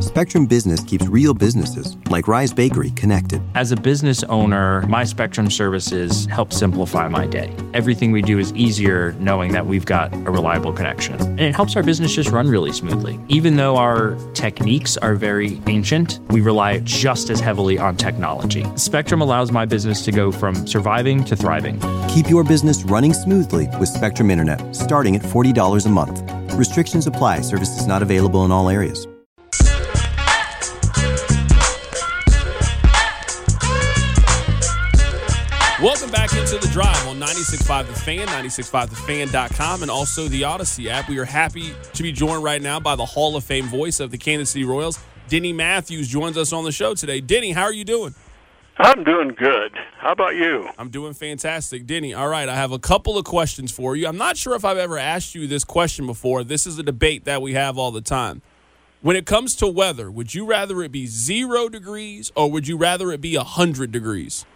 Spectrum Business keeps real businesses, like Rise Bakery, connected. As a business owner, my Spectrum services help simplify my day. Everything we do is easier knowing that we've got a reliable connection. And it helps our business just run really smoothly. Even though our techniques are very ancient, we rely just as heavily on technology. Spectrum allows my business to go from surviving to thriving. Keep your business running smoothly with Spectrum Internet, starting at $40 a month. Restrictions apply. Services not available in all areas. Welcome back into The Drive on 96.5 The Fan, 96.5thefan.com, and also the Odyssey app. We are happy to be joined right now by the Hall of Fame voice of the Kansas City Royals. Denny Matthews joins us on the show today. Denny, how are you doing? I'm doing good. How about you? I'm doing fantastic. Denny, all right, I have a couple of questions for you. I'm not sure if I've ever asked you this question before. This is a debate that we have all the time. When it comes to weather, would you rather it be 0 degrees or would you rather it be 100 degrees?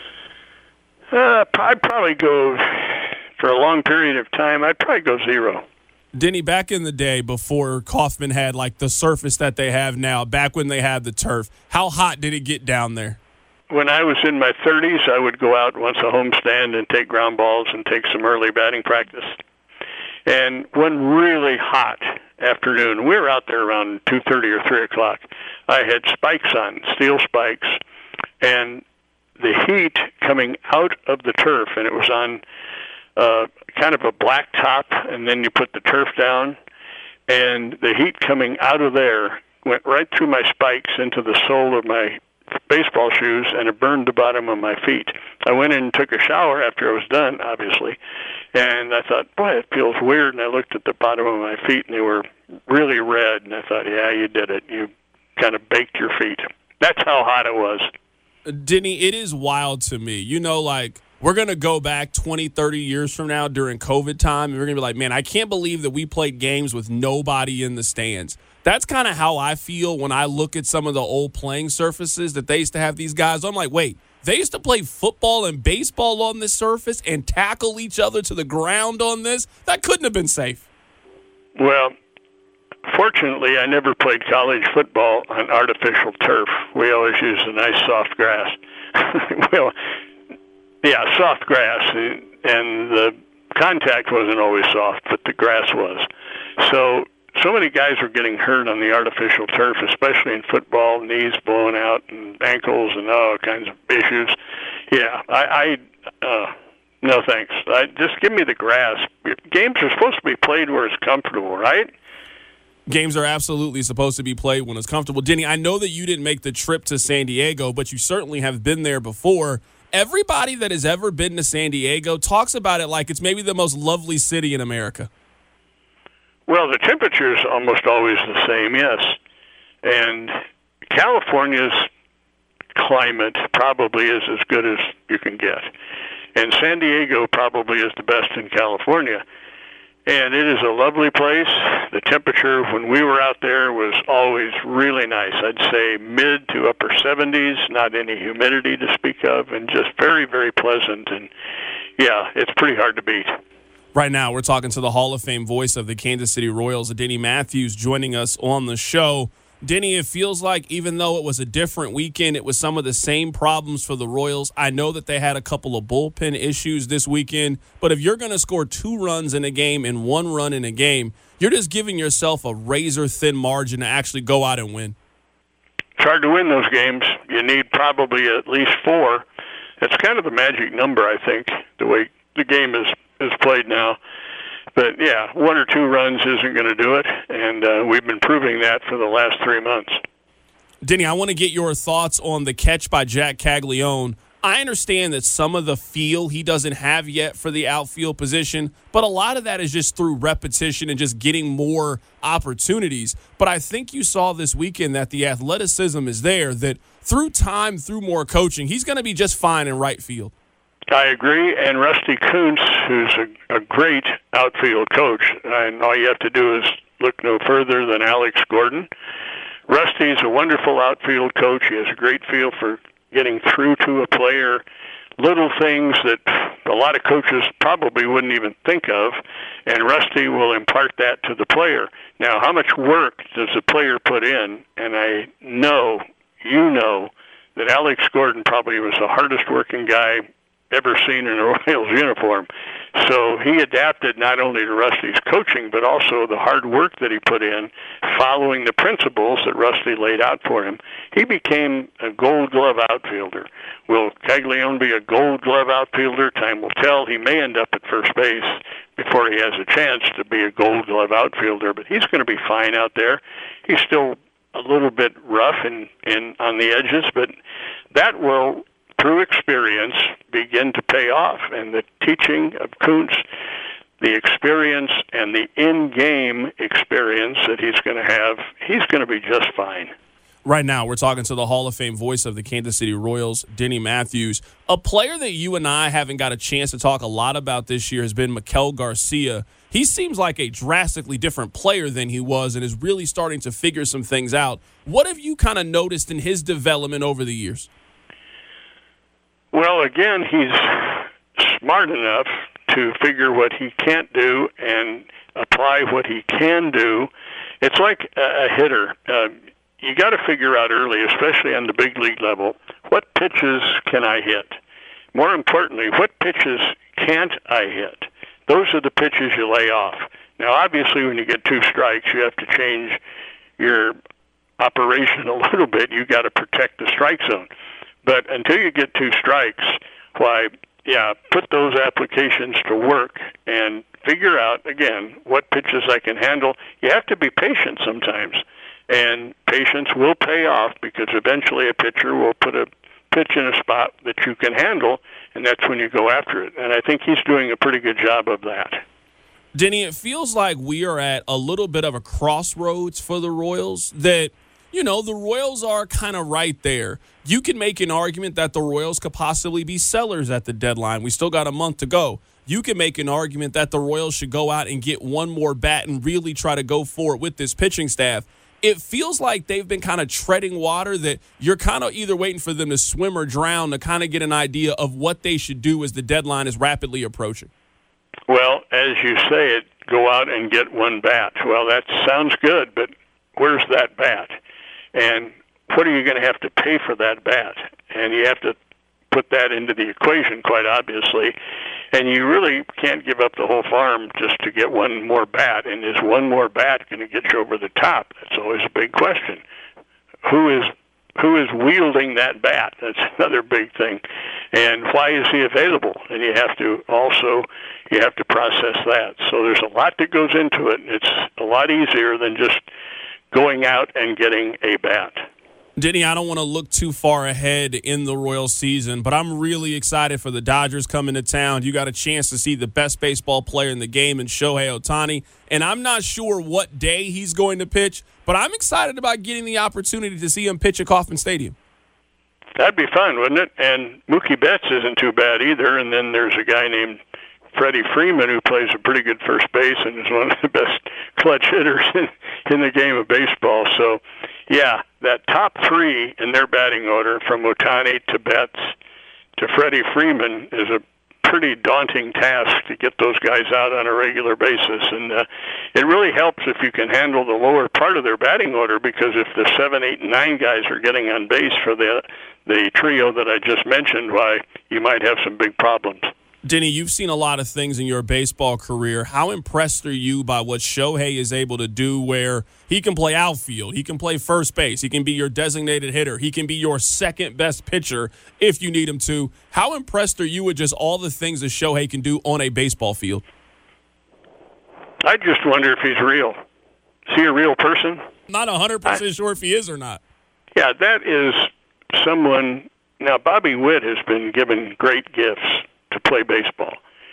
I'd probably go, for a long period of time, I'd probably go 0. Denny, back in the day before Kauffman had like the surface that they have now, back when they had the turf, how hot did it get down there? When I was in my 30s, I would go out once a homestand and take ground balls and take some early batting practice. And one really hot afternoon, we were out there around 2:30 or 3 o'clock. I had spikes on, steel spikes, and the heat coming out of the turf, and it was on kind of a black top, and then you put the turf down, and the heat coming out of there went right through my spikes into the sole of my baseball shoes, and it burned the bottom of my feet. I went in and took a shower after I was done, obviously, and I thought, boy, it feels weird, and I looked at the bottom of my feet, and they were really red, and I thought, yeah, you did it. You kind of baked your feet. That's how hot it was. Denny, it is wild to me. You know, like, we're going to go back 20, 30 years from now during COVID time, and we're going to be like, man, I can't believe that we played games with nobody in the stands. That's kind of how I feel when I look at some of the old playing surfaces that they used to have these guys. I'm like, wait, they used to play football and baseball on this surface and tackle each other to the ground on this? That couldn't have been safe. Well, fortunately, I never played college football on artificial turf. We always used a nice soft grass. Well, yeah, soft grass, and the contact wasn't always soft, but the grass was. So many guys were getting hurt on the artificial turf, especially in football, knees blowing out and ankles and all kinds of issues. Yeah, no thanks. Just give me the grass. Games are supposed to be played where it's comfortable, right? Games are absolutely supposed to be played when it's comfortable. Denny, I know that you didn't make the trip to San Diego, but you certainly have been there before. Everybody that has ever been to San Diego talks about it like it's maybe the most lovely city in America. Well, the temperature is almost always the same, yes. And California's climate probably is as good as you can get. And San Diego probably is the best in California. And it is a lovely place. The temperature when we were out there was always really nice. I'd say mid to upper 70s, not any humidity to speak of, and just very, very pleasant. And, yeah, it's pretty hard to beat. Right now, we're talking to the Hall of Fame voice of the Kansas City Royals, Denny Matthews, joining us on the show. Denny, it feels like even though it was a different weekend, it was some of the same problems for the Royals. I know that they had a couple of bullpen issues this weekend, but if you're going to score 2 runs in a game and 1 run in a game, you're just giving yourself a razor-thin margin to actually go out and win. It's hard to win those games. You need probably at least 4. It's kind of the magic number, I think, the way the game is played now. But, yeah, 1 or 2 runs isn't going to do it, and we've been proving that for the last 3 months. Denny, I want to get your thoughts on the catch by Jack Caglione. I understand that some of the feel he doesn't have yet for the outfield position, but a lot of that is just through repetition and just getting more opportunities. But I think you saw this weekend that the athleticism is there, that through time, through more coaching, he's going to be just fine in right field. I agree, and Rusty Kuntz, who's a great outfield coach, and all you have to do is look no further than Alex Gordon. Rusty's a wonderful outfield coach. He has a great feel for getting through to a player, little things that a lot of coaches probably wouldn't even think of, and Rusty will impart that to the player. Now, how much work does the player put in? And I know, that Alex Gordon probably was the hardest working guy ever seen in a Royals uniform. So he adapted not only to Rusty's coaching, but also the hard work that he put in, following the principles that Rusty laid out for him. He became a Gold Glove outfielder. Will Caglione be a Gold Glove outfielder? Time will tell. He may end up at first base before he has a chance to be a Gold Glove outfielder, but he's going to be fine out there. He's still a little bit rough in on the edges, but that will, through experience, begin to pay off. And the teaching of Kuntz, the experience and the in-game experience that he's going to have, he's going to be just fine. Right now, we're talking to the Hall of Fame voice of the Kansas City Royals, Denny Matthews. A player that you and I haven't got a chance to talk a lot about this year has been Maikel Garcia. He seems like a drastically different player than he was and is really starting to figure some things out. What have you kind of noticed in his development over the years? Well, again, he's smart enough to figure what he can't do and apply what he can do. It's like a hitter. You got to figure out early, especially on the big league level, what pitches can I hit? More importantly, what pitches can't I hit? Those are the pitches you lay off. Now, obviously, when you get 2 strikes, you have to change your operation a little bit. You got to protect the strike zone. But until you get 2 strikes, put those applications to work and figure out, again, what pitches I can handle. You have to be patient sometimes, and patience will pay off because eventually a pitcher will put a pitch in a spot that you can handle, and that's when you go after it. And I think he's doing a pretty good job of that. Denny, it feels like we are at a little bit of a crossroads for the Royals that – the Royals are kind of right there. You can make an argument that the Royals could possibly be sellers at the deadline. We still got a month to go. You can make an argument that the Royals should go out and get one more bat and really try to go for it with this pitching staff. It feels like they've been kind of treading water that you're kind of either waiting for them to swim or drown to kind of get an idea of what they should do as the deadline is rapidly approaching. Well, as you say it, go out and get one bat. Well, that sounds good, but where's that bat? And what are you going to have to pay for that bat? And you have to put that into the equation, quite obviously. And you really can't give up the whole farm just to get one more bat. And is one more bat going to get you over the top? That's always a big question. Who is wielding that bat? That's another big thing. And why is he available? And you have to process that. So there's a lot that goes into it. It's a lot easier than just going out and getting a bat. Denny, I don't want to look too far ahead in the Royals season, but I'm really excited for the Dodgers coming to town. You got a chance to see the best baseball player in the game in Shohei Ohtani, and I'm not sure what day he's going to pitch, but I'm excited about getting the opportunity to see him pitch at Kauffman Stadium. That'd be fun, wouldn't it? And Mookie Betts isn't too bad either, and then there's a guy named Freddie Freeman, who plays a pretty good first base and is one of the best clutch hitters in the game of baseball. So, yeah, that top 3 in their batting order, from Ohtani to Betts to Freddie Freeman, is a pretty daunting task to get those guys out on a regular basis. And it really helps if you can handle the lower part of their batting order, because if the 7, 8, and 9 guys are getting on base for the trio that I just mentioned, why, you might have some big problems. Denny, you've seen a lot of things in your baseball career. How impressed are you by what Shohei is able to do, where he can play outfield, he can play first base, he can be your designated hitter, he can be your second best pitcher if you need him to? How impressed are you with just all the things that Shohei can do on a baseball field? I just wonder if he's real. Is he a real person? Not 100% sure if he is or not. Yeah, that is someone. Now, Bobby Witt has been given great gifts to play baseball.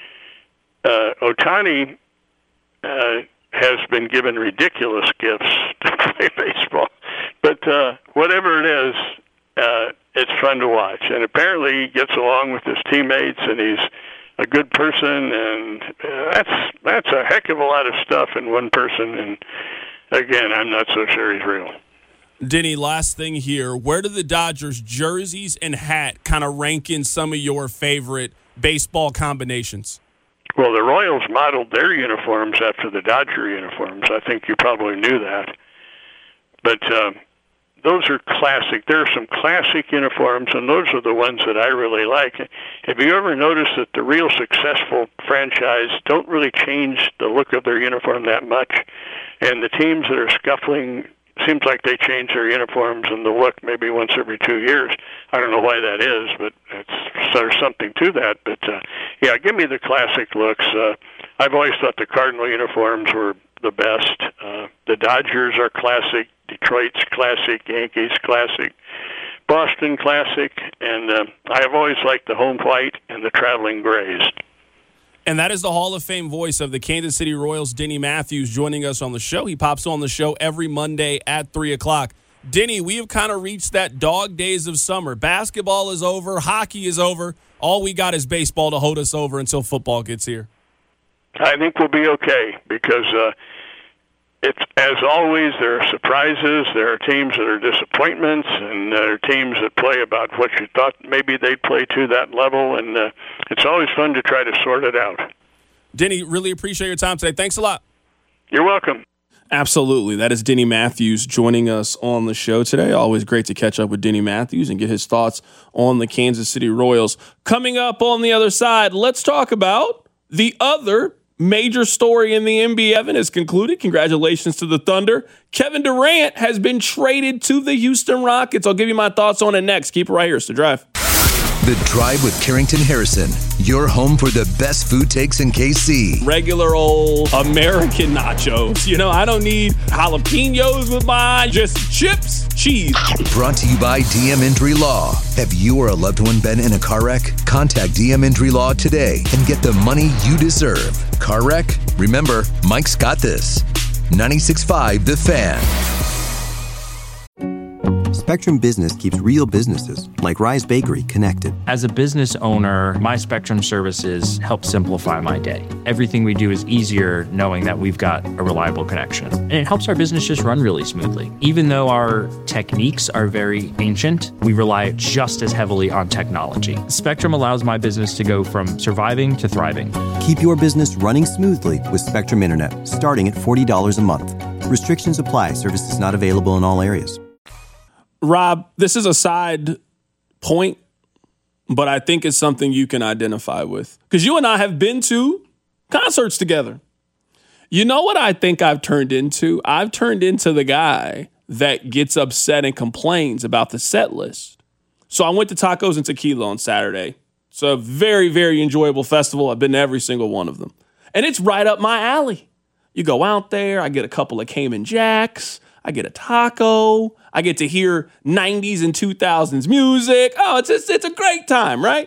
Ohtani has been given ridiculous gifts to play baseball. But whatever it is, it's fun to watch. And apparently he gets along with his teammates, and he's a good person, and that's a heck of a lot of stuff in one person. And, again, I'm not so sure he's real. Denny, last thing here. Where do the Dodgers jerseys and hat kind of rank in some of your favorite baseball combinations? Well, the Royals modeled their uniforms after the Dodger uniforms. I think you probably knew that. But those are classic. There are some classic uniforms, and those are the ones that I really like. Have you ever noticed that the real successful franchise don't really change the look of their uniform that much? And the teams that are scuffling, seems like they change their uniforms and the look maybe once every 2 years. I don't know why that is, but there's something to that. But, yeah, give me the classic looks. I've always thought the Cardinal uniforms were the best. The Dodgers are classic. Detroit's classic. Yankees classic. Boston classic. And I have always liked the home white and the traveling grays. And that is the Hall of Fame voice of the Kansas City Royals, Denny Matthews, joining us on the show. He pops on the show every Monday at 3 o'clock. Denny, we have kind of reached that dog days of summer. Basketball is over. Hockey is over. All we got is baseball to hold us over until football gets here. I think we'll be okay because it's, as always, there are surprises. There are teams that are disappointments, and there are teams that play about what you thought maybe they'd play to that level, and it's always fun to try to sort it out. Denny, really appreciate your time today. Thanks a lot. You're welcome. Absolutely. That is Denny Matthews joining us on the show today. Always great to catch up with Denny Matthews and get his thoughts on the Kansas City Royals. Coming up on the other side, let's talk about the other major story in the NBA. Evan has concluded. Congratulations to the Thunder. Kevin Durant has been traded to the Houston Rockets. I'll give you my thoughts on it next. Keep it right here. It's The Drive. The Drive with Carrington Harrison, your home for the best food takes in KC. Regular old American nachos. You know, I don't need jalapenos with mine, just chips, cheese. Brought to you by DM Injury Law. Have you or a loved one been in a car wreck? Contact DM Injury Law today and get the money you deserve. Car wreck? Remember, Mike's got this. 96.5 The Fan. Spectrum Business keeps real businesses, like Rise Bakery, connected. As a business owner, my Spectrum services help simplify my day. Everything we do is easier knowing that we've got a reliable connection. And it helps our business just run really smoothly. Even though our techniques are very ancient, we rely just as heavily on technology. Spectrum allows my business to go from surviving to thriving. Keep your business running smoothly with Spectrum Internet, starting at $40 a month. Restrictions apply. Services not available in all areas. Rob, this is a side point, but I think it's something you can identify with. Because you and I have been to concerts together. You know what I think I've turned into? I've turned into the guy that gets upset and complains about the set list. So I went to Tacos and Tequila on Saturday. It's a very, very enjoyable festival. I've been to every single one of them. And it's right up my alley. You go out there, I get a couple of Cayman Jacks, I get a taco, I get to hear 90s and 2000s music. Oh, it's a great time, right?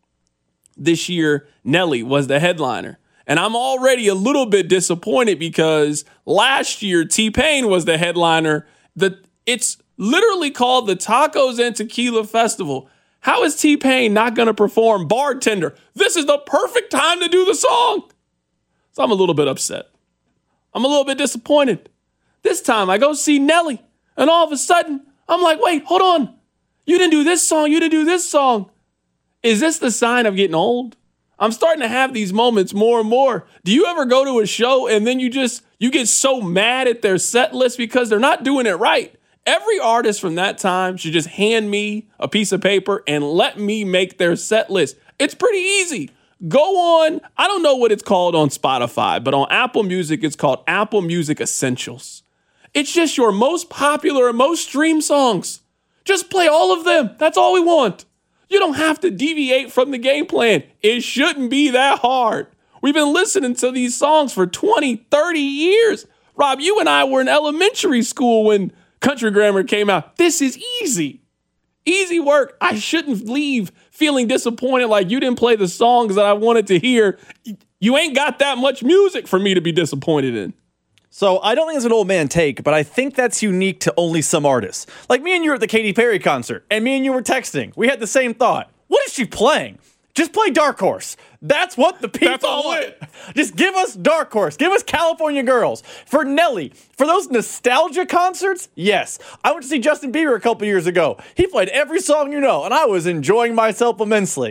This year, Nelly was the headliner. And I'm already a little bit disappointed because last year, T-Pain was the headliner. It's literally called the Tacos and Tequila Festival. How is T-Pain not going to perform Bartender? This is the perfect time to do the song. So I'm a little bit upset. I'm a little bit disappointed. This time I go see Nelly, and all of a sudden, I'm like, wait, hold on. You didn't do this song. You didn't do this song. Is this the sign of getting old? I'm starting to have these moments more and more. Do you ever go to a show and then you get so mad at their set list because they're not doing it right? Every artist from that time should just hand me a piece of paper and let me make their set list. It's pretty easy. Go on, I don't know what it's called on Spotify, but on Apple Music, it's called Apple Music Essentials. It's just your most popular and most streamed songs. Just play all of them. That's all we want. You don't have to deviate from the game plan. It shouldn't be that hard. We've been listening to these songs for 20, 30 years. Rob, you and I were in elementary school when Country Grammar came out. This is easy. Easy work. I shouldn't leave feeling disappointed like you didn't play the songs that I wanted to hear. You ain't got that much music for me to be disappointed in. So I don't think it's an old man take, but I think that's unique to only some artists. Like me and you were at the Katy Perry concert, and me and you were texting. We had the same thought. What is she playing? Just play Dark Horse. That's what the people want. Just give us Dark Horse. Give us California Girls. For Nelly, for those nostalgia concerts, yes. I went to see Justin Bieber a couple years ago. He played every song you know, and I was enjoying myself immensely.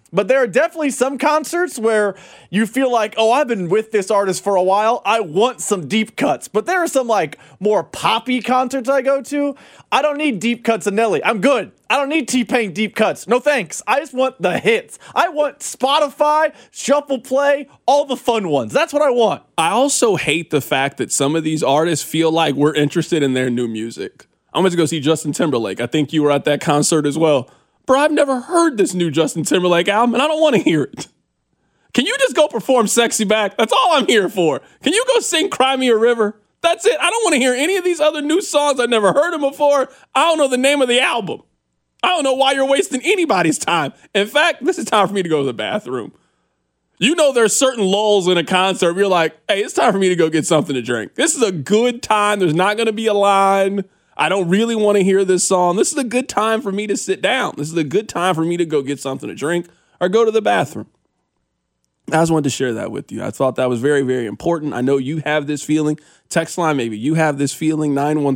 But there are definitely some concerts where you feel like, oh, I've been with this artist for a while. I want some deep cuts. But there are some like more poppy concerts I go to. I don't need deep cuts of Nelly. I'm good. I don't need T-Pain deep cuts. No thanks. I just want the hits. I want Spotify, Shuffle Play, all the fun ones. That's what I want. I also hate the fact that some of these artists feel like we're interested in their new music. I'm going to go see Justin Timberlake. I think you were at that concert as well. Bro, I've never heard this new Justin Timberlake album, and I don't want to hear it. Can you just go perform Sexy Back? That's all I'm here for. Can you go sing Cry Me a River? That's it. I don't want to hear any of these other new songs. I've never heard them before. I don't know the name of the album. I don't know why you're wasting anybody's time. In fact, this is time for me to go to the bathroom. You know there's certain lulls in a concert where you're like, hey, it's time for me to go get something to drink. This is a good time. There's not going to be a line. I don't really want to hear this song. This is a good time for me to sit down. This is a good time for me to go get something to drink or go to the bathroom. I just wanted to share that with you. I thought that was very, very important. I know you have this feeling. Text line, maybe you have this feeling,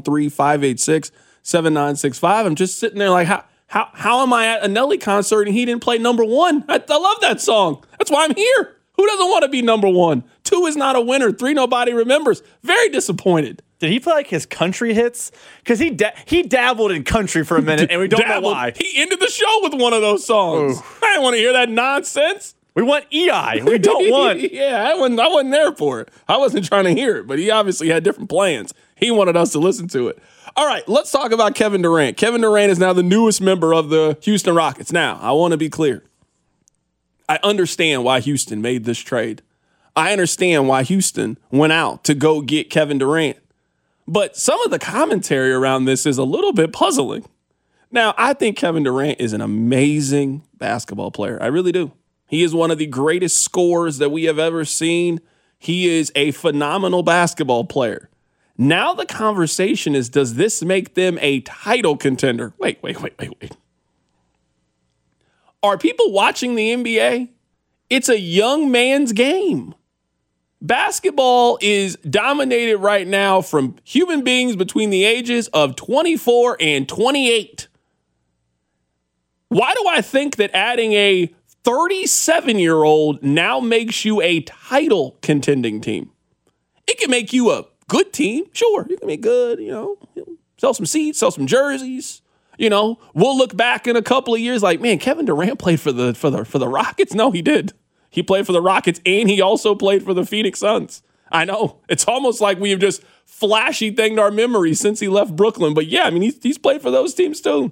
913-586-7965. I'm just sitting there like, how am I at a Nelly concert and he didn't play number one? I love that song. That's why I'm here. Who doesn't want to be number one? 2 is not a winner. 3, nobody remembers. Very disappointed. Did he play like his country hits? Because he dabbled in country for a minute, and we don't know why. He ended the show with one of those songs. Ooh. I didn't want to hear that nonsense. We want EI. We don't want. Yeah, I wasn't there for it. I wasn't trying to hear it, but he obviously had different plans. He wanted us to listen to it. All right, let's talk about Kevin Durant. Kevin Durant is now the newest member of the Houston Rockets. Now, I want to be clear. I understand why Houston made this trade. I understand why Houston went out to go get Kevin Durant. But some of the commentary around this is a little bit puzzling. Now, I think Kevin Durant is an amazing basketball player. I really do. He is one of the greatest scorers that we have ever seen. He is a phenomenal basketball player. Now the conversation is, does this make them a title contender? Wait. Are people watching the NBA? It's a young man's game. Basketball is dominated right now from human beings between the ages of 24 and 28. Why do I think that adding a 37-year-old now makes you a title contending team? It can make you a good team. Sure, you can be good, sell some seats, sell some jerseys. We'll look back in a couple of years like, man, Kevin Durant played for the Rockets. No, he did. He played for the Rockets, and he also played for the Phoenix Suns. I know. It's almost like we have just flashy thinged our memories since he left Brooklyn. But yeah, I mean, he's played for those teams too.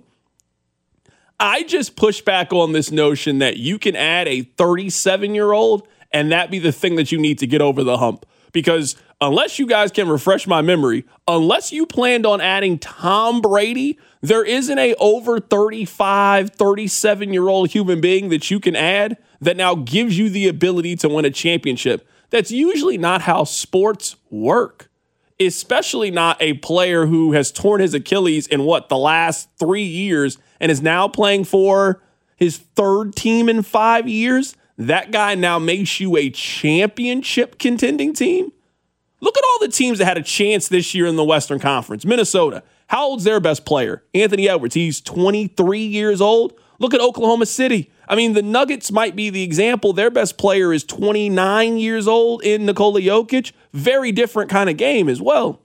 I just push back on this notion that you can add a 37-year-old and that be the thing that you need to get over the hump. Because unless you guys can refresh my memory, unless you planned on adding Tom Brady, there isn't a over 35, 37-year-old human being that you can add that now gives you the ability to win a championship. That's usually not how sports work, especially not a player who has torn his Achilles in the last 3 years and is now playing for his third team in 5 years. That guy now makes you a championship contending team. Look at all the teams that had a chance this year in the Western Conference. Minnesota, how old's their best player? Anthony Edwards, he's 23 years old. Look at Oklahoma City. I mean, the Nuggets might be the example. Their best player is 29 years old in Nikola Jokic. Very different kind of game as well.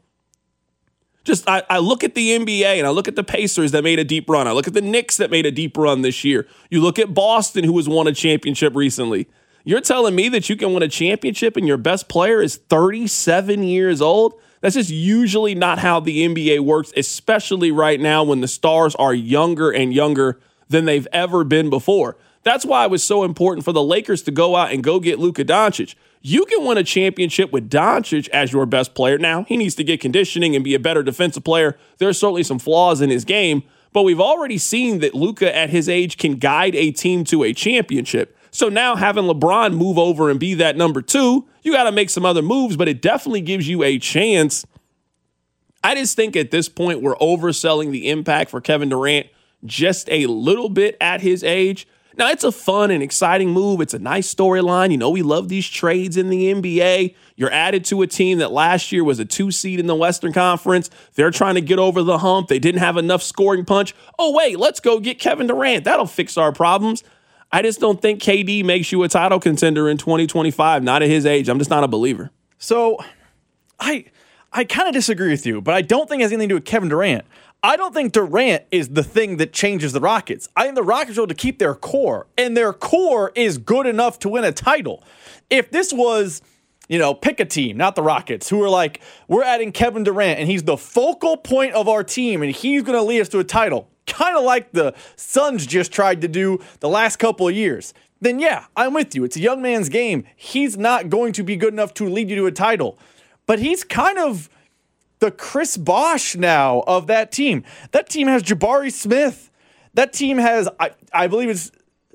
I look at the NBA and I look at the Pacers that made a deep run. I look at the Knicks that made a deep run this year. You look at Boston, who has won a championship recently. You're telling me that you can win a championship and your best player is 37 years old? That's just usually not how the NBA works, especially right now when the stars are younger and younger than they've ever been before. That's why it was so important for the Lakers to go out and go get Luka Doncic. You can win a championship with Doncic as your best player. Now, he needs to get conditioning and be a better defensive player. There's certainly some flaws in his game, but we've already seen that Luka at his age can guide a team to a championship. So now having LeBron move over and be that number 2, you got to make some other moves, but it definitely gives you a chance. I just think at this point we're overselling the impact for Kevin Durant just a little bit at his age. Now, it's a fun and exciting move. It's a nice storyline. We love these trades in the NBA. You're added to a team that last year was a 2 seed in the Western Conference. They're trying to get over the hump. They didn't have enough scoring punch. Oh, wait, let's go get Kevin Durant. That'll fix our problems. I just don't think KD makes you a title contender in 2025. Not at his age. I'm just not a believer. So I kind of disagree with you, but I don't think it has anything to do with Kevin Durant. I don't think Durant is the thing that changes the Rockets. I think the Rockets are able to keep their core, and their core is good enough to win a title. If this was, pick a team, not the Rockets, who are like, we're adding Kevin Durant, and he's the focal point of our team, and he's going to lead us to a title, kind of like the Suns just tried to do the last couple of years, then yeah, I'm with you. It's a young man's game. He's not going to be good enough to lead you to a title. But he's kind of the Chris Bosh now of that team. That team has Jabari Smith. That team has, I believe it's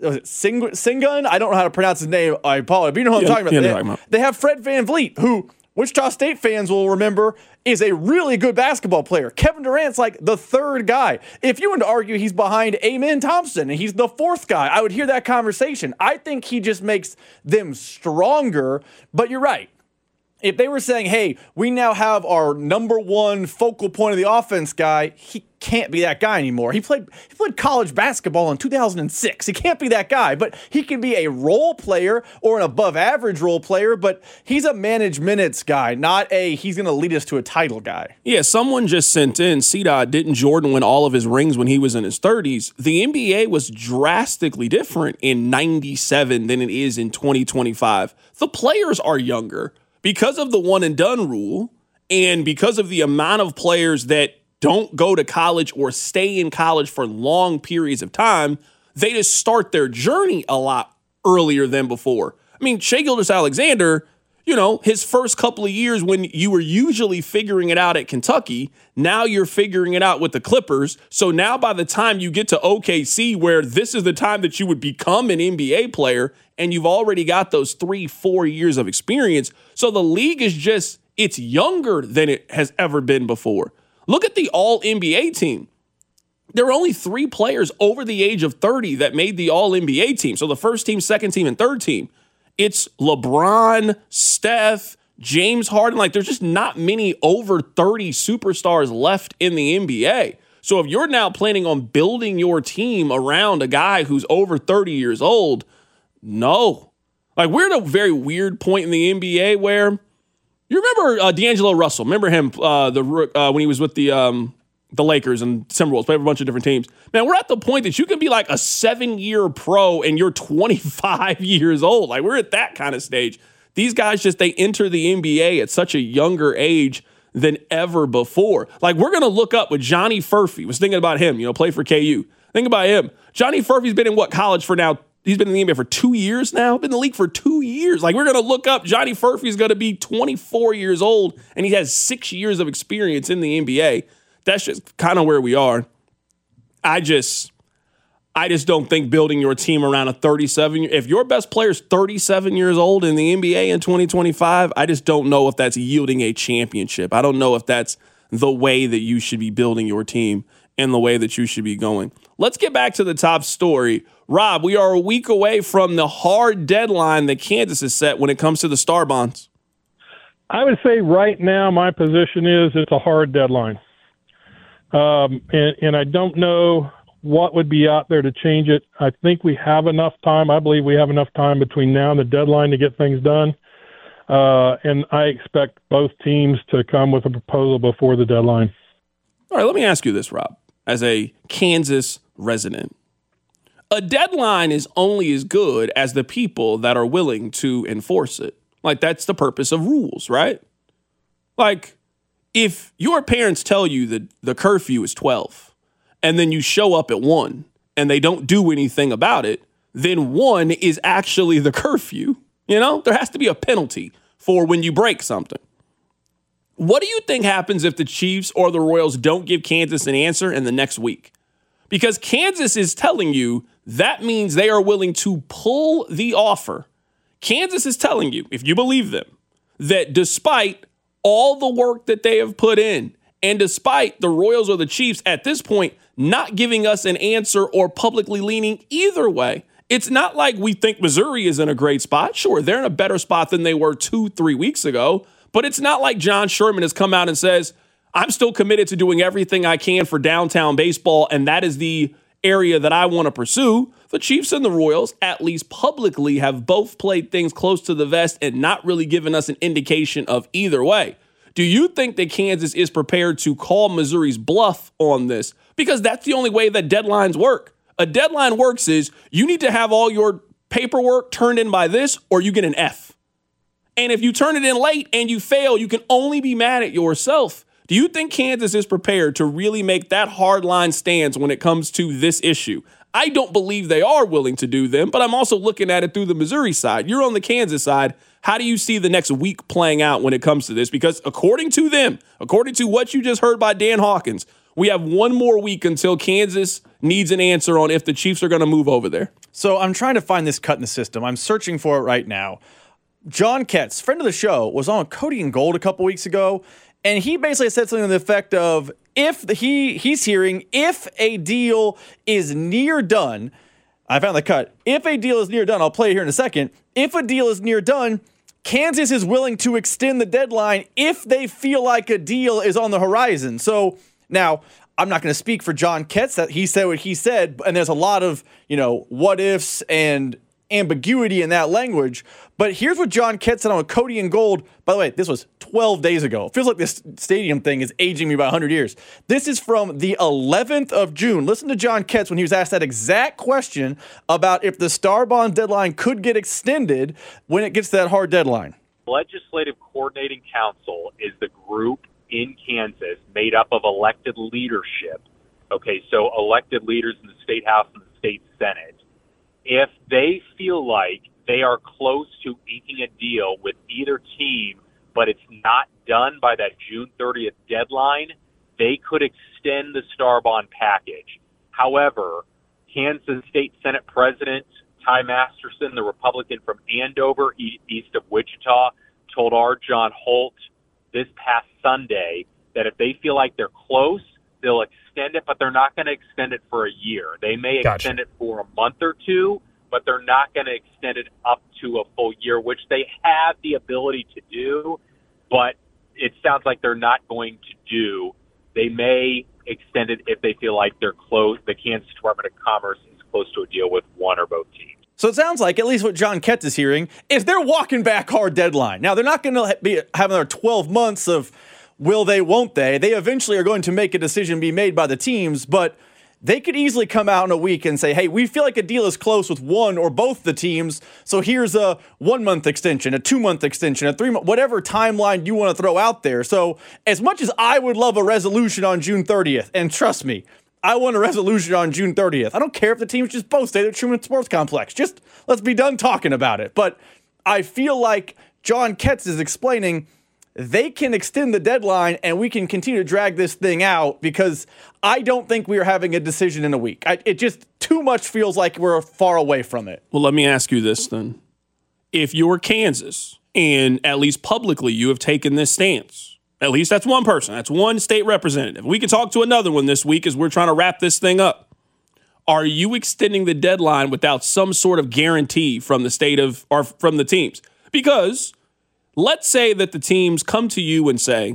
Sengun. I don't know how to pronounce his name. I apologize. But you know what I'm talking about. They have Fred VanVleet, who Wichita State fans will remember is a really good basketball player. Kevin Durant's like the third guy. If you want to argue he's behind Amen Thompson and he's the fourth guy, I would hear that conversation. I think he just makes them stronger. But you're right. If they were saying, hey, we now have our number one focal point of the offense guy, he can't be that guy anymore. He played college basketball in 2006. He can't be that guy, but he can be a role player or an above average role player, but he's a managed minutes guy, not a he's going to lead us to a title guy. Yeah, someone just sent in, C-Dot, didn't Jordan win all of his rings when he was in his 30s? The NBA was drastically different in 97 than it is in 2025. The players are younger. Because of the one and done rule and because of the amount of players that don't go to college or stay in college for long periods of time, they just start their journey a lot earlier than before. I mean, Shai Gilgeous-Alexander, his first couple of years when you were usually figuring it out at Kentucky, now you're figuring it out with the Clippers. So now by the time you get to OKC, where this is the time that you would become an NBA player, and you've already got those 3-4 years of experience. So the league is it's younger than it has ever been before. Look at the All-NBA team. There were only 3 players over the age of 30 that made the All-NBA team. So the first team, second team, and third team. It's LeBron, Steph, James Harden. There's just not many over 30 superstars left in the NBA. So if you're now planning on building your team around a guy who's over 30 years old, no. We're at a very weird point in the NBA where you remember D'Angelo Russell. Remember him when he was with the Lakers and Timberwolves, played for a bunch of different teams. Man, we're at the point that you can be like a 7-year pro and you're 25 years old. We're at that kind of stage. These guys they enter the NBA at such a younger age than ever before. We're going to look up with Johnny Furphy. Was thinking about him, play for KU. Think about him. Johnny Furphy's been in college for now? He's been in the NBA for 2 years now. Been in the league for 2 years. We're going to look up. Johnny Furphy's going to be 24 years old, and he has 6 years of experience in the NBA. That's just kind of where we are. I just don't think building your team around a 37. If your best player is 37 years old in the NBA in 2025, I just don't know if that's yielding a championship. I don't know if that's the way that you should be building your team and the way that you should be going. Let's get back to the top story. Rob, we are a week away from the hard deadline that Kansas has set when it comes to the star bonds. I would say right now my position is it's a hard deadline. And I don't know what would be out there to change it. I think we have enough time. I believe we have enough time between now and the deadline to get things done. And I expect both teams to come with a proposal before the deadline. All right, let me ask you this, Rob, as a Kansas resident. A deadline is only as good as the people that are willing to enforce it. That's the purpose of rules, right? If your parents tell you that the curfew is 12 and then you show up at 1 and they don't do anything about it, then 1 is actually the curfew. There has to be a penalty for when you break something. What do you think happens if the Chiefs or the Royals don't give Kansas an answer in the next week? Because Kansas is telling you that means they are willing to pull the offer. Kansas is telling you, if you believe them, that despite all the work that they have put in, and despite the Royals or the Chiefs at this point not giving us an answer or publicly leaning either way, it's not like we think Missouri is in a great spot. Sure, they're in a better spot than they were 2-3 weeks ago, but it's not like John Sherman has come out and says, I'm still committed to doing everything I can for downtown baseball, and that is the area that I want to pursue. the Chiefs and the Royals, at least publicly, have both played things close to the vest and not really given us an indication of either way. Do you think that Kansas is prepared to call Missouri's bluff on this? Because that's the only way that deadlines work. A deadline works is you need to have all your paperwork turned in by this or you get an F. And if you turn it in late and you fail, you can only be mad at yourself. Do you think Kansas is prepared to really make that hardline stance when it comes to this issue? I don't believe they are willing to do them, but I'm also looking at it through the Missouri side. You're on the Kansas side. How do you see the next week playing out when it comes to this? Because according to them, according to what you just heard by Dan Hawkins, we have one more week until Kansas needs an answer on if the Chiefs are going to move over there. So I'm trying to find this cut in the system. I'm searching for it right now. John Ketz, friend of the show, was on Cody and Gold a couple weeks ago, and he basically said something to the effect of, if a deal is near done, I found the cut. If a deal is near done, I'll play it here in a second. If a deal is near done, Kansas is willing to extend the deadline if they feel like a deal is on the horizon. So now, I'm not going to speak for John Ketz, that he said what he said, and there's a lot of, what ifs and ambiguity in that language. But here's what John Ketz said on Cody and Gold. By the way, this was 12 days ago. It feels like this stadium thing is aging me by 100 years. This is from the 11th of June. Listen to John Ketz when he was asked that exact question about if the Star Bond deadline could get extended when it gets to that hard deadline. Legislative Coordinating Council is the group in Kansas made up of elected leadership. Okay, so elected leaders in the state house and the state senate. If they feel like they are close to inking a deal with either team, but it's not done by that June 30th deadline, they could extend the Star Bond package. However, Kansas State Senate President Ty Masterson, the Republican from Andover, east of Wichita, told our John Holt this past Sunday that if they feel like they're close, they'll extend it, but they're not going to extend it for a year. They may extend it for a month or two, but they're not going to extend it up to a full year, which they have the ability to do, but it sounds like they're not going to do. They may extend it if they feel like they're close. The Kansas Department of Commerce is close to a deal with one or both teams. So it sounds like, at least what John Ketz is hearing, is they're walking back hard deadline. Now, they're not going to have another 12 months of will they, won't they. They eventually are going to make a decision be made by the teams, but they could easily come out in a week and say, hey, we feel like a deal is close with one or both the teams, so here's a 1 month extension, a 2 month extension, a 3 month, whatever timeline you want to throw out there. So as much as I would love a resolution on June 30th, and trust me, I want a resolution on June 30th. I don't care if the teams just both stay at Truman Sports Complex. Just let's be done talking about it. But I feel like John Ketz is explaining they can extend the deadline and we can continue to drag this thing out because I don't think we are having a decision in a week. It just too much feels like we're far away from it. Well, let me ask you this then. If you're Kansas and at least publicly you have taken this stance, at least that's one person. That's one state representative. We can talk to another one this week as we're trying to wrap this thing up. Are you extending the deadline without some sort of guarantee from the state of or from the teams? Because let's say that the teams come to you and say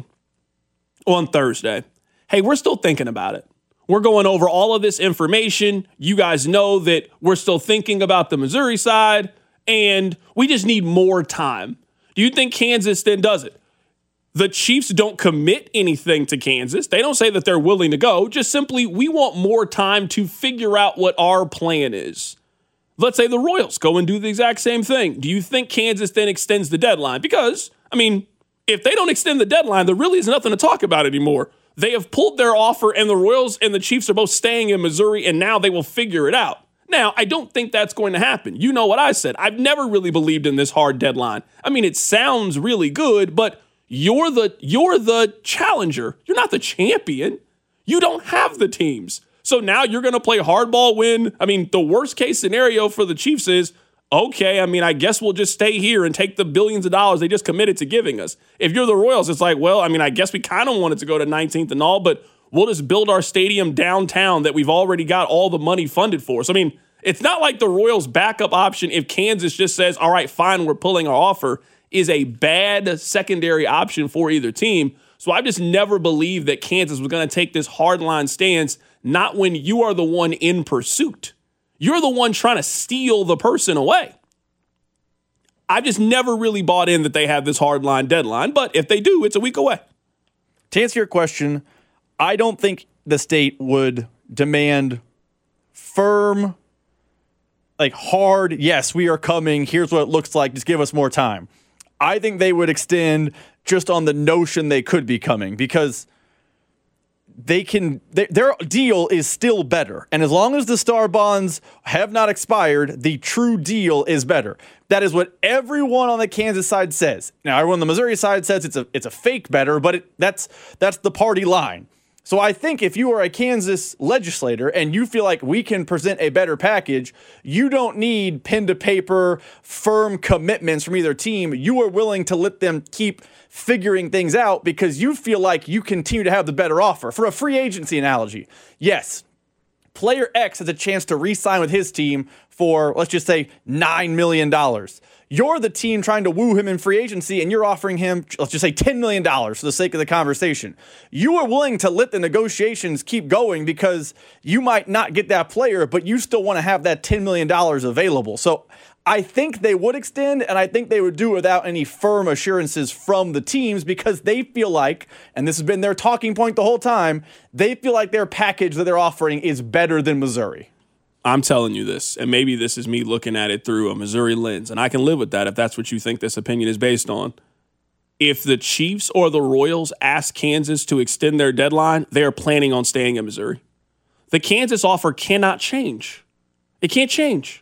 on Thursday, hey, we're still thinking about it. We're going over all of this information. You guys know that we're still thinking about the Missouri side, and we just need more time. Do you think Kansas then does it? The Chiefs don't commit anything to Kansas. They don't say that they're willing to go. Just simply, we want more time to figure out what our plan is. Let's say the Royals go and do the exact same thing. Do you think Kansas then extends the deadline? Because, if they don't extend the deadline, there really is nothing to talk about anymore. They have pulled their offer, and the Royals and the Chiefs are both staying in Missouri, and now they will figure it out. Now, I don't think that's going to happen. You know what I said. I've never really believed in this hard deadline. It sounds really good, but you're the challenger. You're not the champion. You don't have the teams. So now you're going to play hardball when, the worst case scenario for the Chiefs is, okay, I guess we'll just stay here and take the billions of dollars they just committed to giving us. If you're the Royals, it's like, well, I guess we kind of wanted to go to 19th and all, but we'll just build our stadium downtown that we've already got all the money funded for. So, it's not like the Royals' backup option if Kansas just says, all right, fine, we're pulling our offer, is a bad secondary option for either team. So I've just never believed that Kansas was going to take this hardline stance, not when you are the one in pursuit. You're the one trying to steal the person away. I've just never really bought in that they have this hardline deadline, but if they do, it's a week away. To answer your question, I don't think the state would demand firm, like hard, yes, we are coming, here's what it looks like, just give us more time. I think they would extend just on the notion they could be coming because their deal is still better. And as long as the Star bonds have not expired, the true deal is better. That is what everyone on the Kansas side says. Now, everyone on the Missouri side says it's a fake better, but that's the party line. So I think if you are a Kansas legislator and you feel like we can present a better package, you don't need pen to paper, firm commitments from either team. You are willing to let them keep figuring things out because you feel like you continue to have the better offer. For a free agency analogy, yes, player X has a chance to re-sign with his team for, let's just say, $9 million. You're the team trying to woo him in free agency, and you're offering him, let's just say, $10 million for the sake of the conversation. You are willing to let the negotiations keep going because you might not get that player, but you still want to have that $10 million available. So I think they would extend, and I think they would do it without any firm assurances from the teams because they feel like, and this has been their talking point the whole time, they feel like their package that they're offering is better than Missouri. I'm telling you this, and maybe this is me looking at it through a Missouri lens, and I can live with that if that's what you think this opinion is based on. If the Chiefs or the Royals ask Kansas to extend their deadline, they are planning on staying in Missouri. The Kansas offer cannot change. It can't change.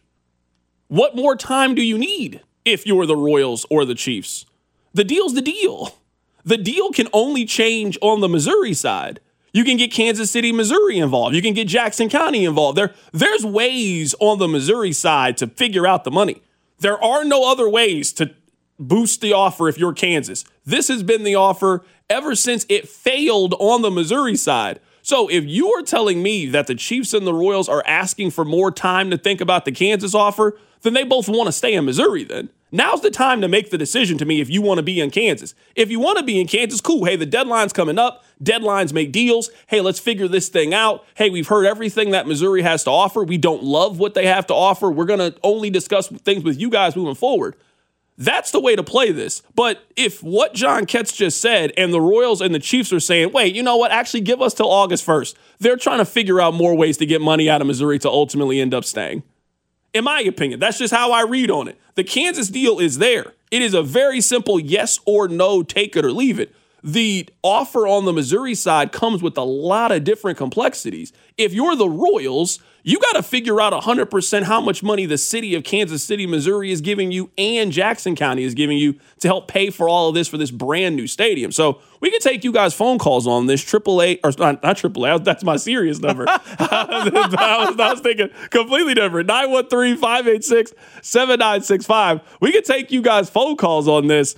What more time do you need if you're the Royals or the Chiefs? The deal's the deal. The deal can only change on the Missouri side. You can get Kansas City, Missouri involved. You can get Jackson County involved. There's ways on the Missouri side to figure out the money. There are no other ways to boost the offer if you're Kansas. This has been the offer ever since it failed on the Missouri side. So if you are telling me that the Chiefs and the Royals are asking for more time to think about the Kansas offer, then they both want to stay in Missouri then. Now's the time to make the decision to me if you want to be in Kansas. If you want to be in Kansas, cool. Hey, the deadline's coming up. Deadlines make deals. Hey, let's figure this thing out. Hey, we've heard everything that Missouri has to offer. We don't love what they have to offer. We're going to only discuss things with you guys moving forward. That's the way to play this. But if what John Ketz just said and the Royals and the Chiefs are saying, wait, you know what? Actually, give us till August 1st. They're trying to figure out more ways to get money out of Missouri to ultimately end up staying. In my opinion, that's just how I read on it. The Kansas deal is there. It is a very simple yes or no, take it or leave it. The offer on the Missouri side comes with a lot of different complexities. If you're the Royals, you got to figure out 100% how much money the city of Kansas City, Missouri is giving you and Jackson County is giving you to help pay for all of this for this brand new stadium. So we can take you guys phone calls on this. 888, or not AAA, that's my serious number. I was thinking completely different. 913-586-7965. We can take you guys phone calls on this.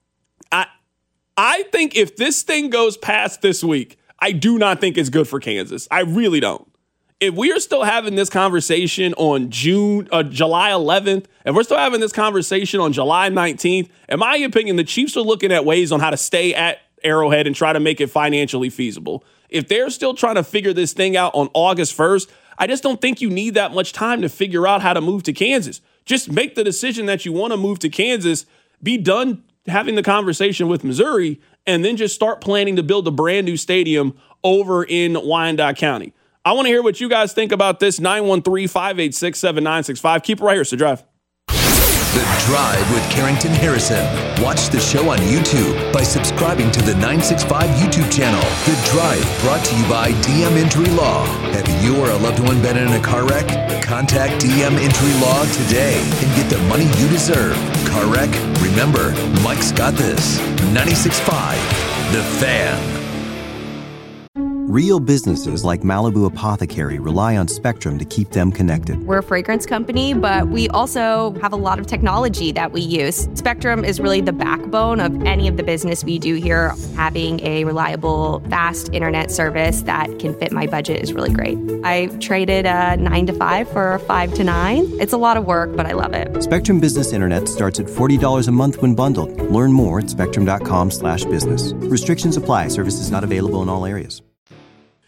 I think if this thing goes past this week, I do not think it's good for Kansas. I really don't. If we are still having this conversation on July 11th, and we're still having this conversation on July 19th, in my opinion, the Chiefs are looking at ways on how to stay at Arrowhead and try to make it financially feasible. If they're still trying to figure this thing out on August 1st, I just don't think you need that much time to figure out how to move to Kansas. Just make the decision that you want to move to Kansas, be done having the conversation with Missouri, and then just start planning to build a brand new stadium over in Wyandotte County. I want to hear what you guys think about this. 913-586-7965. Keep it right here, so drive. The Drive with Carrington Harrison. Watch the show on YouTube by subscribing to the 965 YouTube channel. The Drive, brought to you by DM Injury Law. Have you or a loved one been in a car wreck? Contact DM Injury Law today and get the money you deserve. Car wreck? Remember, Mike's got this. 96.5, The Fan. Real businesses like Malibu Apothecary rely on Spectrum to keep them connected. We're a fragrance company, but we also have a lot of technology that we use. Spectrum is really the backbone of any of the business we do here. Having a reliable, fast internet service that can fit my budget is really great. I traded a 9 to 5 for a 5 to 9. It's a lot of work, but I love it. Spectrum Business Internet starts at $40 a month when bundled. Learn more at spectrum.com/business. Restrictions apply. Services not available in all areas.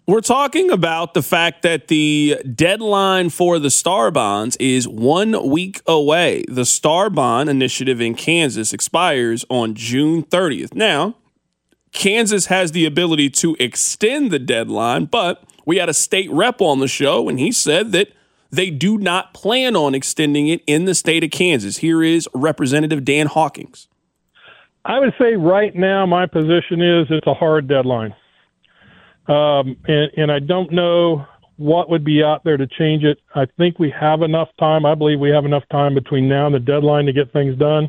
We're talking about the fact that the deadline for the Star Bonds is 1 week away. The Star Bond initiative in Kansas expires on June 30th. Now, Kansas has the ability to extend the deadline, but we had a state rep on the show, and he said that they do not plan on extending it in the state of Kansas. Here is Representative Dan Hawkins. I would say right now my position is it's a hard deadline. And I don't know what would be out there to change it. I think we have enough time. I believe we have enough time between now and the deadline to get things done.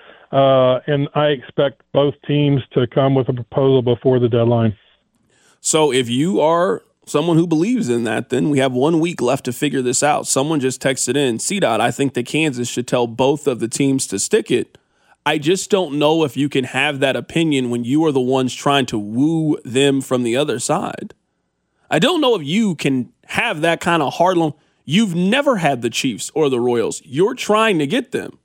And I expect both teams to come with a proposal before the deadline. So if you are someone who believes in that, then we have 1 week left to figure this out. Someone just texted in, CDOT, I think that Kansas should tell both of the teams to stick it. I just don't know if you can have that opinion when you are the ones trying to woo them from the other side. I don't know if you can have that kind of hard line. You've never had the Chiefs or the Royals. You're trying to get them.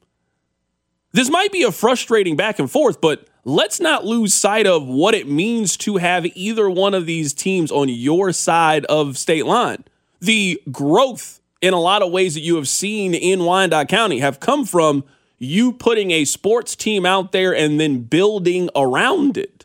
This might be a frustrating back and forth, but let's not lose sight of what it means to have either one of these teams on your side of state line. The growth in a lot of ways that you have seen in Wyandotte County have come from you putting a sports team out there and then building around it.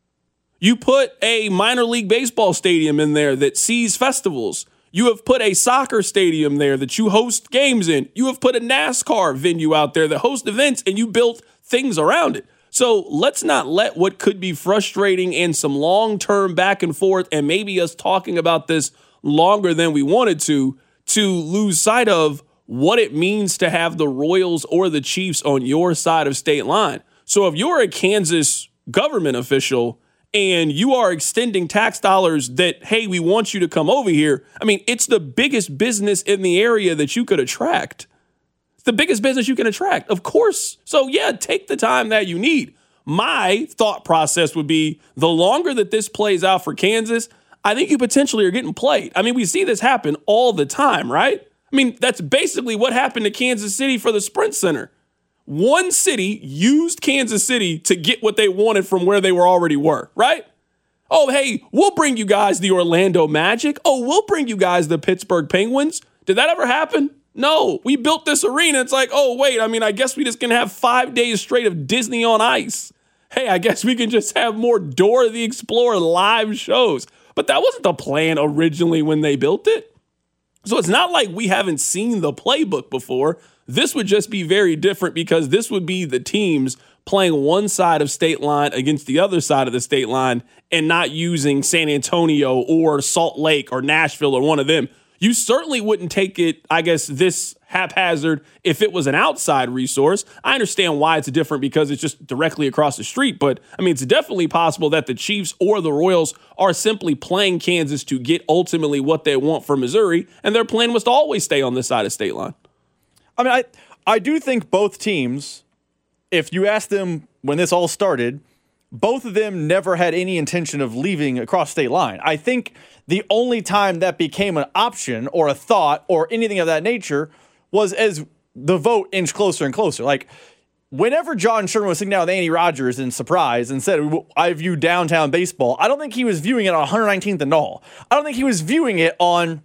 You put a minor league baseball stadium in there that sees festivals. You have put a soccer stadium there that you host games in. You have put a NASCAR venue out there that hosts events, and you built things around it. So let's not let what could be frustrating and some long-term back and forth and maybe us talking about this longer than we wanted to lose sight of what it means to have the Royals or the Chiefs on your side of state line. So if you're a Kansas government official and you are extending tax dollars that, hey, we want you to come over here, I mean, it's the biggest business in the area that you could attract. It's the biggest business you can attract, of course. So, yeah, take the time that you need. My thought process would be the longer that this plays out for Kansas, I think you potentially are getting played. I mean, we see this happen all the time, right? I mean, that's basically what happened to Kansas City for the Sprint Center. One city used Kansas City to get what they wanted from where they already were, right? Oh, hey, we'll bring you guys the Orlando Magic. Oh, we'll bring you guys the Pittsburgh Penguins. Did that ever happen? No. We built this arena. It's like, oh, wait, I mean, I guess we just can have 5 days straight of Disney on Ice. Hey, I guess we can just have more Dora the Explorer live shows. But that wasn't the plan originally when they built it. So it's not like we haven't seen the playbook before. This would just be very different because this would be the teams playing one side of state line against the other side of the state line and not using San Antonio or Salt Lake or Nashville or one of them. You certainly wouldn't take it, I guess, this haphazard if it was an outside resource. I understand why it's different because it's just directly across the street. But, I mean, it's definitely possible that the Chiefs or the Royals are simply playing Kansas to get ultimately what they want for Missouri, and their plan was to always stay on this side of state line. I mean, I do think both teams, if you ask them when this all started, both of them never had any intention of leaving across state line. I think the only time that became an option or a thought or anything of that nature was as the vote inched closer and closer. Like, whenever John Sherman was sitting down with Andy Rodgers in Surprise and said, I view downtown baseball, I don't think he was viewing it on 119th and Knoll. I don't think he was viewing it on,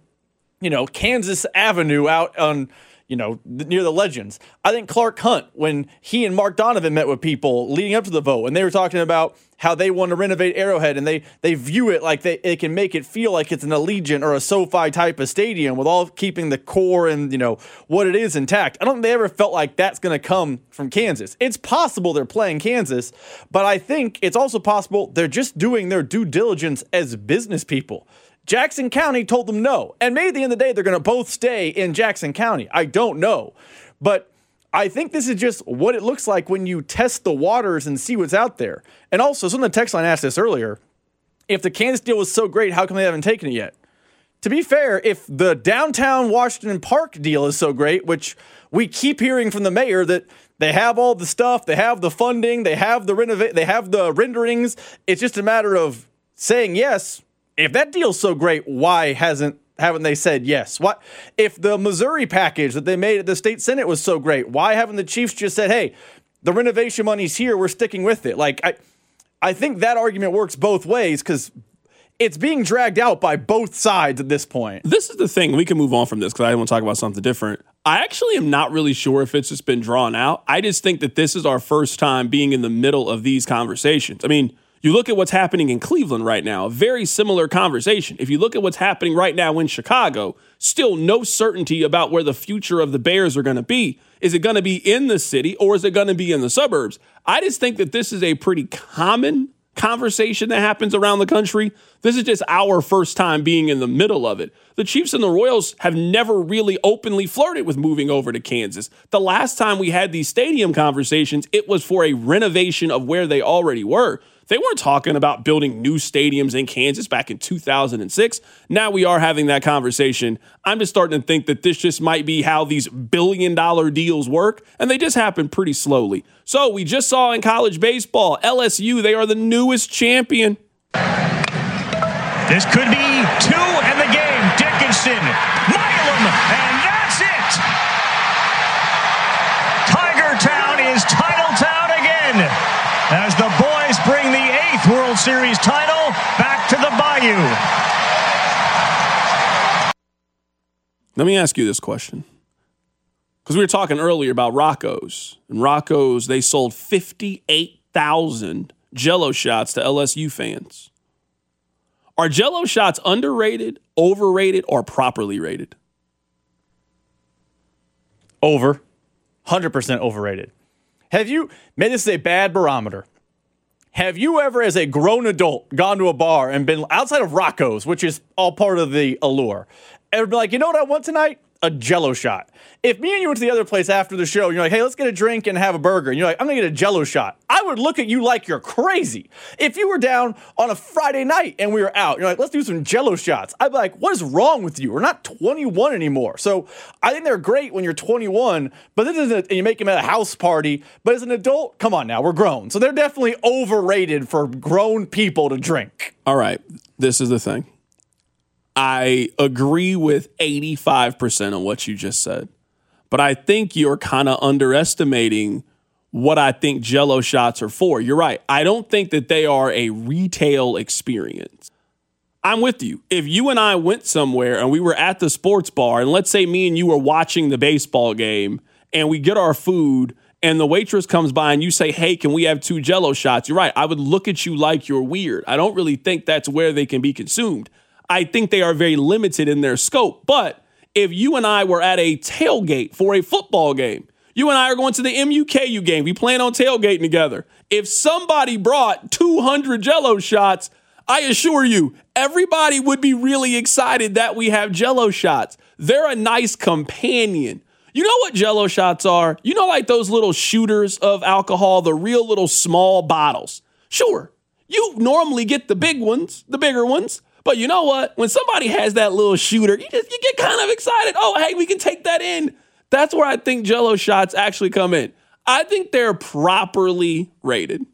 Kansas Avenue out on, near the Legends. I think Clark Hunt, when he and Mark Donovan met with people leading up to the vote, and they were talking about how they want to renovate Arrowhead, and they view it like they can make it feel like it's an Allegiant or a SoFi type of stadium with all keeping the core and, what it is intact. I don't think they ever felt like that's going to come from Kansas. It's possible they're playing Kansas, but I think it's also possible they're just doing their due diligence as business people. Jackson County told them no. And maybe at the end of the day, they're going to both stay in Jackson County. I don't know. But I think this is just what it looks like when you test the waters and see what's out there. And also, someone on the text line asked this earlier. If the Kansas deal was so great, how come they haven't taken it yet? To be fair, if the downtown Washington Park deal is so great, which we keep hearing from the mayor that they have all the stuff, they have the funding, they have the renderings, it's just a matter of saying yes. If that deal's so great, why haven't they said yes? What if the Missouri package that they made at the state Senate was so great? Why haven't the Chiefs just said, hey, the renovation money's here, we're sticking with it? Like, I think that argument works both ways, because it's being dragged out by both sides at this point. This is the thing. We can move on from this because I want to talk about something different. I actually am not really sure if it's just been drawn out. I just think that this is our first time being in the middle of these conversations. I mean, you look at what's happening in Cleveland right now, a very similar conversation. If you look at what's happening right now in Chicago, still no certainty about where the future of the Bears are going to be. Is it going to be in the city or is it going to be in the suburbs? I just think that this is a pretty common conversation that happens around the country. This is just our first time being in the middle of it. The Chiefs and the Royals have never really openly flirted with moving over to Kansas. The last time we had these stadium conversations, it was for a renovation of where they already were. They weren't talking about building new stadiums in Kansas back in 2006. Now we are having that conversation. I'm just starting to think that this just might be how these billion-dollar deals work, and they just happen pretty slowly. So we just saw in college baseball, LSU, they are the newest champion. This could be 2 in the game. Dickinson, Milam, and that's it. Tiger Town is Title Town again as the boys bring the 8th World Series title back to the Bayou. Let me ask you this question. Because we were talking earlier about Rocco's. And Rocco's, they sold 58,000 Jell-O shots to LSU fans. Are Jell-O shots underrated, overrated, or properly rated? Over. 100% overrated. Have you, maybe this is a bad barometer. Have you ever, as a grown adult, gone to a bar and been outside of Rocco's, which is all part of the allure, ever been like, you know what I want tonight? A Jell-O shot. If me and you went to the other place after the show, and you're like, hey, let's get a drink and have a burger, and you're like, I'm going to get a Jell-O shot, I would look at you like you're crazy. If you were down on a Friday night and we were out, you're like, let's do some Jell-O shots, I'd be like, what is wrong with you? We're not 21 anymore. So I think they're great when you're 21, but this isn't, and you make them at a house party, but as an adult, come on now, we're grown. So they're definitely overrated for grown people to drink. All right, this is the thing. I agree with 85% of what you just said, but I think you're kind of underestimating what I think Jell-O shots are for. You're right. I don't think that they are a retail experience. I'm with you. If you and I went somewhere and we were at the sports bar, and let's say me and you were watching the baseball game and we get our food and the waitress comes by and you say, hey, can we have 2 Jell-O shots? You're right. I would look at you like you're weird. I don't really think that's where they can be consumed. I think they are very limited in their scope. But if you and I were at a tailgate for a football game, you and I are going to the MUKU game, we plan on tailgating together. If somebody brought 200 Jell-O shots, I assure you, everybody would be really excited that we have Jell-O shots. They're a nice companion. You know what Jell-O shots are? You know, like those little shooters of alcohol, the real little small bottles. Sure, you normally get the big ones, the bigger ones. But you know what? When somebody has that little shooter, you get kind of excited. Oh, hey, we can take that in. That's where I think Jell-O shots actually come in. I think they're properly rated.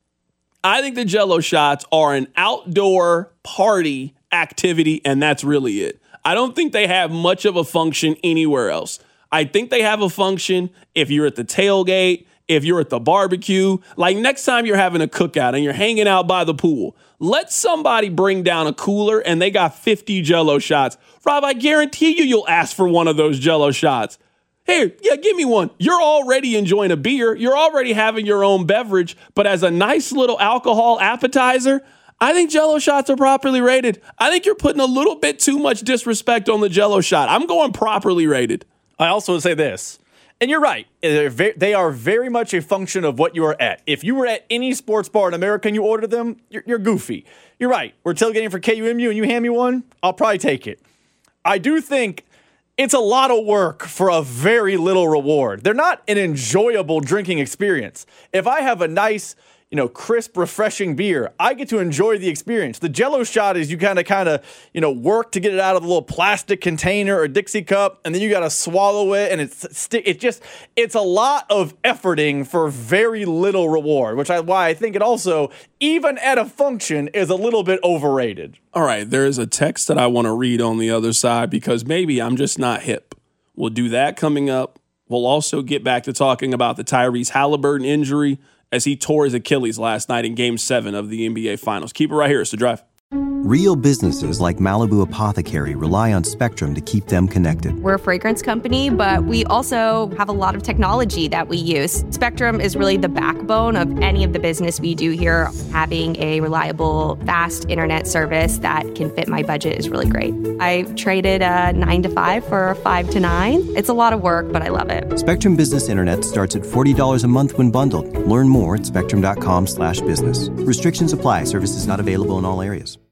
I think the Jell-O shots are an outdoor party activity, and that's really it. I don't think they have much of a function anywhere else. I think they have a function if you're at the tailgate, if you're at the barbecue, like next time you're having a cookout and you're hanging out by the pool, let somebody bring down a cooler and they got 50 Jell-O shots. Rob, I guarantee you'll ask for one of those Jell-O shots. Here, yeah, give me one. You're already enjoying a beer. You're already having your own beverage. But as a nice little alcohol appetizer, I think Jell-O shots are properly rated. I think you're putting a little bit too much disrespect on the Jell-O shot. I'm going properly rated. I also would say this. And you're right. They are very much a function of what you are at. If you were at any sports bar in America and you order them, you're goofy. You're right. We're tailgating for KUMU and you hand me one, I'll probably take it. I do think it's a lot of work for a very little reward. They're not an enjoyable drinking experience. If I have a nice, crisp, refreshing beer, I get to enjoy the experience. The Jell-O shot is you kind of, work to get it out of the little plastic container or Dixie cup, and then you got to swallow it, and it's a lot of efforting for very little reward, which is why I think it also, even at a function, is a little bit overrated. All right, there is a text that I want to read on the other side because maybe I'm just not hip. We'll do that coming up. We'll also get back to talking about the Tyrese Halliburton injury as he tore his Achilles last night in Game 7 of the NBA Finals. Keep it right here. It's The Drive. Real businesses like Malibu Apothecary rely on Spectrum to keep them connected. We're a fragrance company, but we also have a lot of technology that we use. Spectrum is really the backbone of any of the business we do here. Having a reliable, fast internet service that can fit my budget is really great. I traded a 9 to 5 for a 5 to 9. It's a lot of work, but I love it. Spectrum Business Internet starts at $40 a month when bundled. Learn more at spectrum.com/business. Restrictions apply. Services not available in all areas.